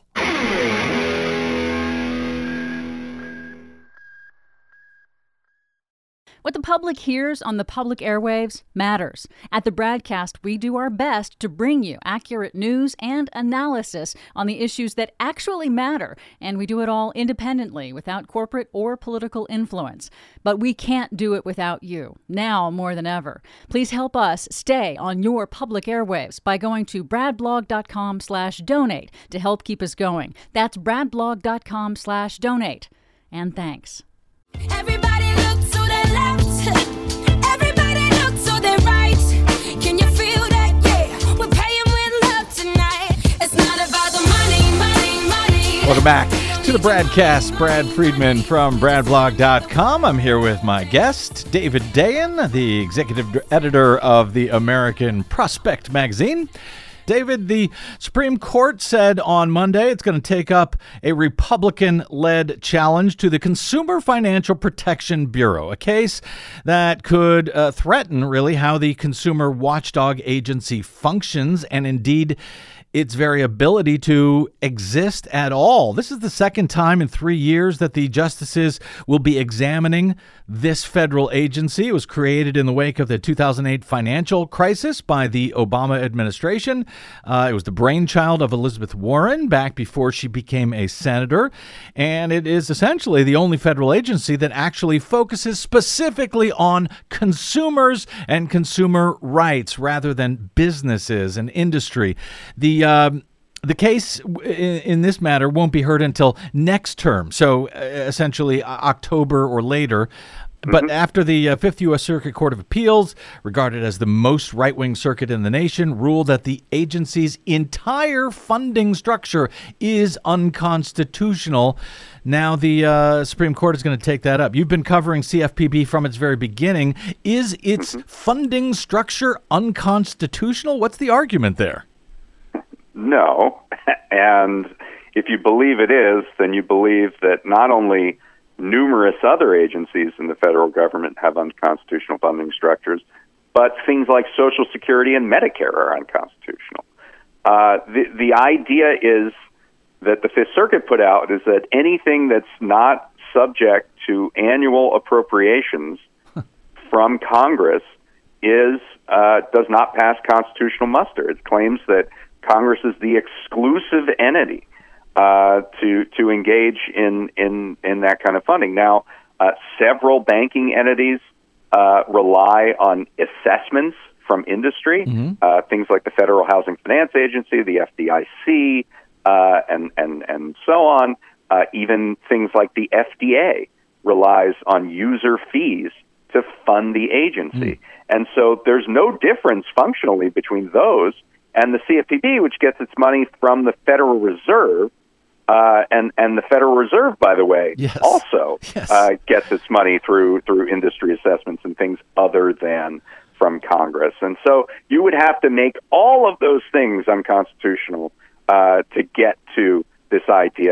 What the public hears on the public airwaves matters. At the Bradcast, we do our best to bring you accurate news and analysis on the issues that actually matter, and we do it all independently, without corporate or political influence. But we can't do it without you, now more than ever. Please help us stay on your public airwaves by going to bradblog.com slash donate to help keep us going. That's bradblog.com slash donate. And thanks. Everybody look to the left. Everybody look to the right. Can you feel that? Yeah, we're paying with love tonight. It's not about the money, money, money. Welcome back to the Bradcast. Brad Friedman from bradblog dot com. I'm here with my guest, David Dayen, the executive editor of the American Prospect magazine. David, the Supreme Court said on Monday it's going to take up a Republican-led challenge to the Consumer Financial Protection Bureau, a case that could uh, threaten, really, how the consumer watchdog agency functions and, indeed, its very ability to exist at all. This is the second time in three years that the justices will be examining this federal agency. It was created in the wake of the two thousand eight financial crisis by the Obama administration. Uh, it was the brainchild of Elizabeth Warren back before she became a senator. And it is essentially the only federal agency that actually focuses specifically on consumers and consumer rights rather than businesses and industry. The Um, the case in, in this matter won't be heard until next term, so uh, essentially October or later. But mm-hmm. after the uh, Fifth U S Circuit Court of Appeals, regarded as the most right-wing circuit in the nation, ruled that the agency's entire funding structure is unconstitutional. Now the uh, Supreme Court is going to take that up. You've been covering C F P B from its very beginning. Is its mm-hmm. funding structure unconstitutional? What's the argument there? No, and if you believe it is, then you believe that not only numerous other agencies in the federal government have unconstitutional funding structures, but things like Social Security and Medicare are unconstitutional. Uh, the, the idea is that the Fifth Circuit put out is that anything that's not subject to annual appropriations from Congress is uh, does not pass constitutional muster. It claims that Congress is the exclusive entity uh, to to engage in, in in that kind of funding. Now, uh, several banking entities uh, rely on assessments from industry, mm-hmm. uh, things like the Federal Housing Finance Agency, the F D I C, uh, and and and so on. Uh, even things like the F D A relies on user fees to fund the agency, mm. and so there's no difference functionally between those and the C F P B, which gets its money from the Federal Reserve, uh, and and the Federal Reserve, by the way, yes. also yes. Uh, gets its money through through industry assessments and things other than from Congress. And so you would have to make all of those things unconstitutional uh, to get to this idea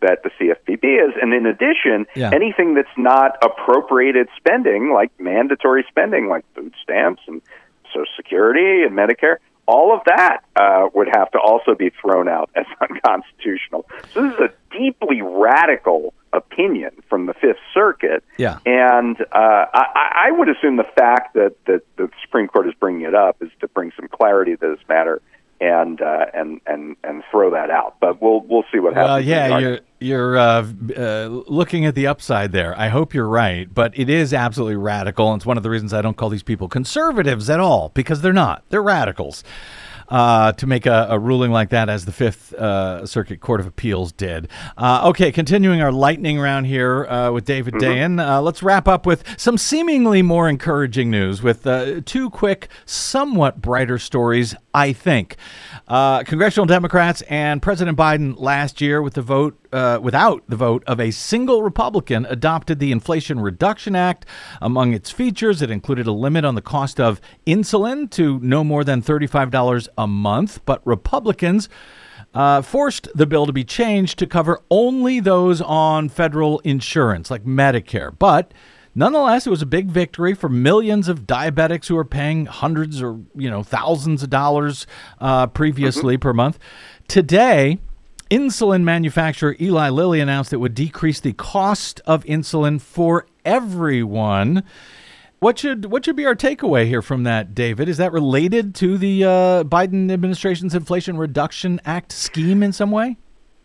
that the C F P B is. And in addition, Yeah. anything that's not appropriated spending, like mandatory spending, like food stamps and Social Security and Medicare, all of that uh, would have to also be thrown out as unconstitutional. So this is a deeply radical opinion from the Fifth Circuit. Yeah. And uh, I, I would assume the fact that, that the Supreme Court is bringing it up is to bring some clarity to this matter and uh, and and and throw that out. But we'll we'll see what happens. Well, in the yeah, you're argument. you're uh, uh, looking at the upside there. I hope you're right, but it is absolutely radical, and it's one of the reasons I don't call these people conservatives at all, because they're not. They're radicals. Uh, to make a, a ruling like that, as the Fifth uh, Circuit Court of Appeals did. Uh, okay, continuing our lightning round here uh, with David Mm-hmm. Dayen. Uh, let's wrap up with some seemingly more encouraging news with uh, two quick, somewhat brighter stories, I think. Uh, congressional Democrats and President Biden last year, with the vote uh, without the vote of a single Republican, adopted the Inflation Reduction Act. Among its features, it included a limit on the cost of insulin to no more than thirty-five dollars a month, but Republicans uh, forced the bill to be changed to cover only those on federal insurance, like Medicare. But nonetheless, it was a big victory for millions of diabetics who are paying hundreds or, you know, thousands of dollars uh, previously per month. Today, insulin manufacturer Eli Lilly announced it would decrease the cost of insulin for everyone. What should what should be our takeaway here from that, David? Is that related to the uh, Biden administration's Inflation Reduction Act scheme in some way?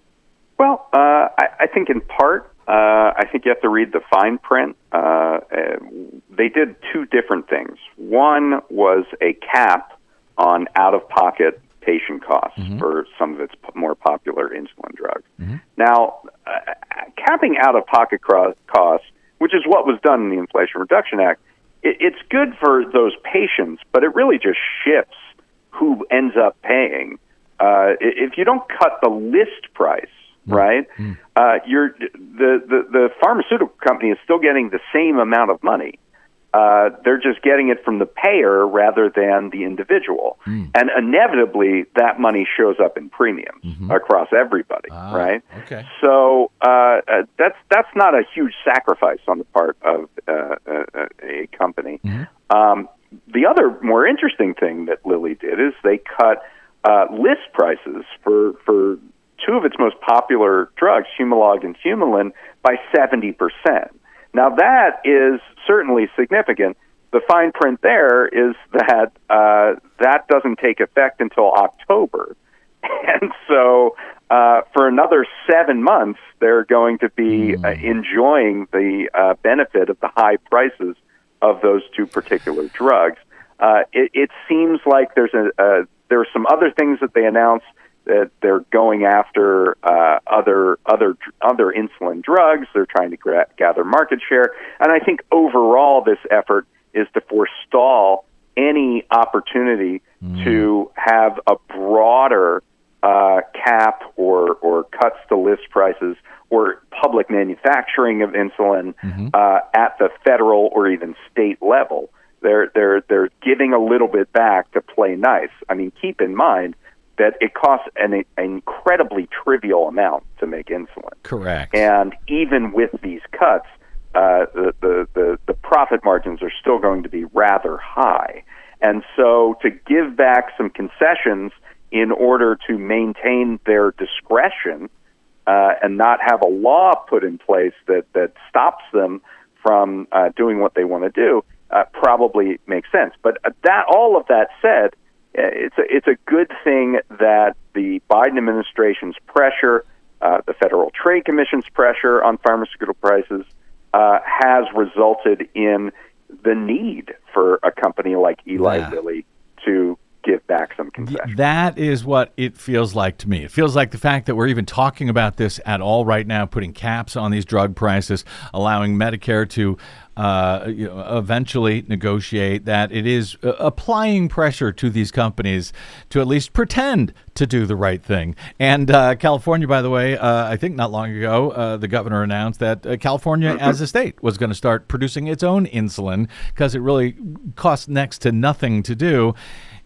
Well, uh, I, I think in part, uh, I think you have to read the fine print. Uh, uh, they did two different things. One was a cap on out-of-pocket patient costs Mm-hmm. for some of its p- more popular insulin drugs. Mm-hmm. Now, uh, capping out-of-pocket cro- costs, which is what was done in the Inflation Reduction Act, it, it's good for those patients, but it really just shifts who ends up paying. Uh, i- if you don't cut the list price, right, uh, you're the, the the pharmaceutical company is still getting the same amount of money. Uh, they're just getting it from the payer rather than the individual. Mm. And inevitably, that money shows up in premiums Mm-hmm. across everybody, Ah, right? okay. So uh, uh, that's that's not a huge sacrifice on the part of uh, uh, a company. Mm-hmm. Um, the other more interesting thing that Lilly did is they cut uh, list prices for, for two of its most popular drugs, Humalog and Humulin, by seventy percent. Now, that is certainly significant. The fine print there is that uh, that doesn't take effect until October. And so uh, for another seven months, they're going to be uh, enjoying the uh, benefit of the high prices of those two particular drugs. Uh, it, it seems like there's a, uh, there are some other things that they announced that they're going after uh, other other other insulin drugs. They're trying to gra- gather market share, and I think overall this effort is to forestall any opportunity mm. to have a broader uh, cap or or cuts to list prices or public manufacturing of insulin mm-hmm. uh, at the federal or even state level. They're they're they're giving a little bit back to play nice. I mean, keep in mind that it costs an, an incredibly trivial amount to make insulin. Correct. And even with these cuts, uh, the, the, the, the profit margins are still going to be rather high. And so to give back some concessions in order to maintain their discretion uh, and not have a law put in place that, that stops them from uh, doing what they want to do uh, probably makes sense. But that all of that said, It's a, it's a good thing that the Biden administration's pressure, uh, the Federal Trade Commission's pressure on pharmaceutical prices uh, has resulted in the need for a company like Eli yeah. Lilly to give back some concessions. That is what it feels like to me. It feels like the fact that we're even talking about this at all right now, putting caps on these drug prices, allowing Medicare to uh, you know, eventually negotiate, that it is uh, applying pressure to these companies to at least pretend to do the right thing. And uh, California, by the way, uh, I think not long ago, uh, the governor announced that uh, California mm-hmm. as a state was going to start producing its own insulin because it really costs next to nothing to do.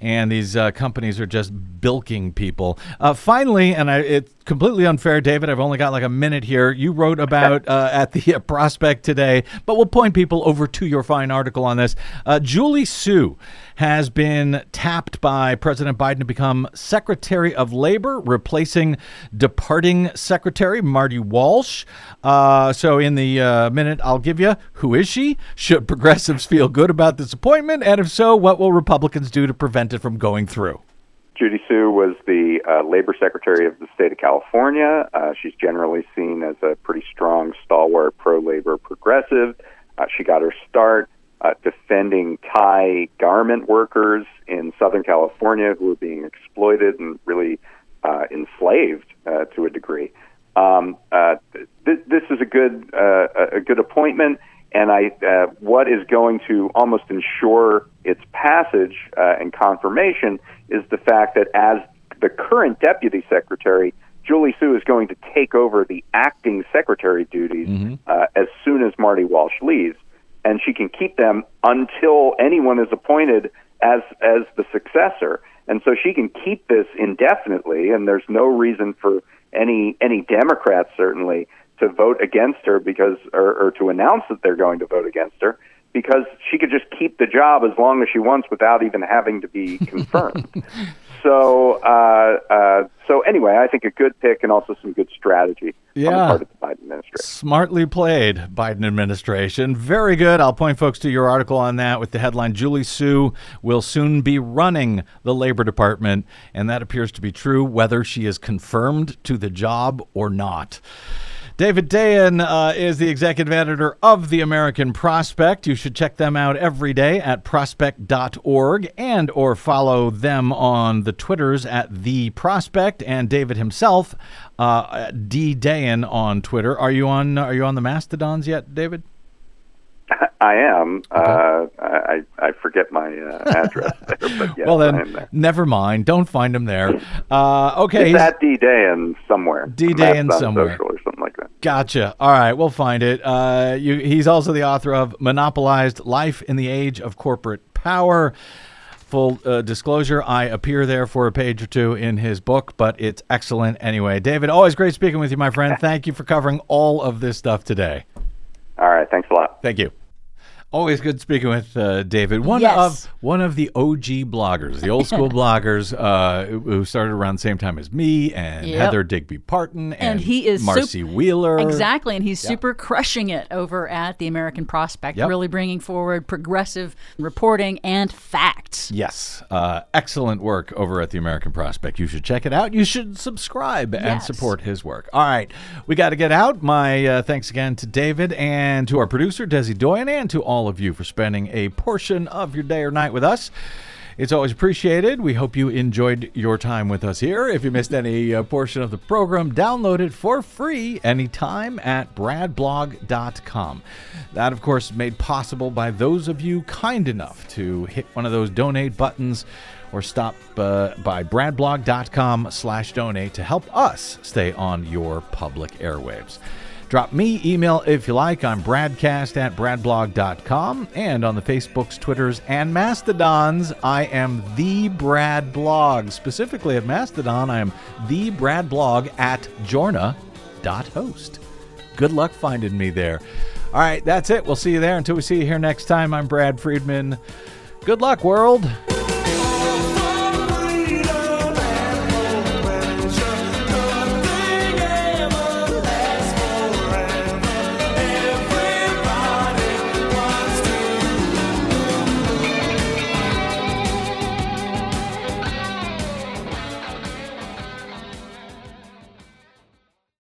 and these uh, companies are just bilking people. Uh, finally, and I, it's completely unfair, David, I've only got like a minute here. You wrote about uh, at the uh, Prospect today, but we'll point people over to your fine article on this. Uh, Julie Su has been tapped by President Biden to become Secretary of Labor, replacing departing Secretary Marty Walsh. Uh, so in the uh, minute I'll give you, who is she? Should progressives feel good about this appointment? And if so, what will Republicans do to prevent it from going through? Judy Su was the uh, Labor Secretary of the state of California. Uh, she's generally seen as a pretty strong, stalwart, pro-labor progressive. Uh, she got her start uh, defending Thai garment workers in Southern California who were being exploited and really uh, enslaved uh, to a degree. Um, uh, th- this is a good uh, a good appointment, and I uh, what is going to almost ensure its passage uh, and confirmation is the fact that as the current Deputy Secretary, Julie Su is going to take over the acting secretary duties mm-hmm. uh, as soon as Marty Walsh leaves, and she can keep them until anyone is appointed as as the successor. And so she can keep this indefinitely, and there's no reason for any any Democrats, certainly, to vote against her because or, or to announce that they're going to vote against her, because she could just keep the job as long as she wants without even having to be confirmed. so, uh, uh, so anyway, I think a good pick and also some good strategy yeah. on the part of the Biden administration. Smartly played, Biden administration. Very good. I'll point folks to your article on that with the headline, Julie Su will soon be running the Labor Department, and that appears to be true whether she is confirmed to the job or not. David Dayen uh, is the executive editor of The American Prospect. You should check them out every day at prospect dot org and or follow them on the Twitters at The Prospect and David himself, uh, D Dayen on Twitter. Are you on Are you on the Mastodons yet, David? I am. Okay. Uh, I I forget my uh, address there, but yes, well then, I am there. Never mind. Don't find him there. Uh, okay, it's at D Dayen somewhere. D Dayen somewhere, social or something like that. Gotcha. All right, we'll find it. Uh, you, he's also the author of Monopolized: Life in the Age of Corporate Power. Full uh, disclosure, I appear there for a page or two in his book, but it's excellent anyway. David, always great speaking with you, my friend. Thank you for covering all of this stuff today. All right, thanks a lot. Thank you. Always good speaking with uh, David. One yes. of one of the O G bloggers, the old school bloggers uh, who started around the same time as me and yep. Heather Digby Parton and, and he is Marcy sup- Wheeler. Exactly, and he's yep. super crushing it over at the American Prospect, yep. really bringing forward progressive reporting and facts. Yes, uh, excellent work over at the American Prospect. You should check it out. You should subscribe yes. and support his work. All right, we got to get out. My uh, thanks again to David and to our producer, Desi Doyen, and to all of you for spending a portion of your day or night with us. It's always appreciated. We hope you enjoyed your time with us here. If you missed any uh, portion of the program, download it for free anytime at brad blog dot com. That, of course, made possible by those of you kind enough to hit one of those donate buttons or stop uh, by brad blog dot com slash donate to help us stay on your public airwaves. Drop me email if you like. I'm bradcast at brad blog dot com. And on the Facebooks, Twitters, and Mastodons, I am the Brad Blog. Specifically at Mastodon, I am the Brad Blog at jorna dot host. Good luck finding me there. All right, that's it. We'll see you there. Until we see you here next time, I'm Brad Friedman. Good luck, world.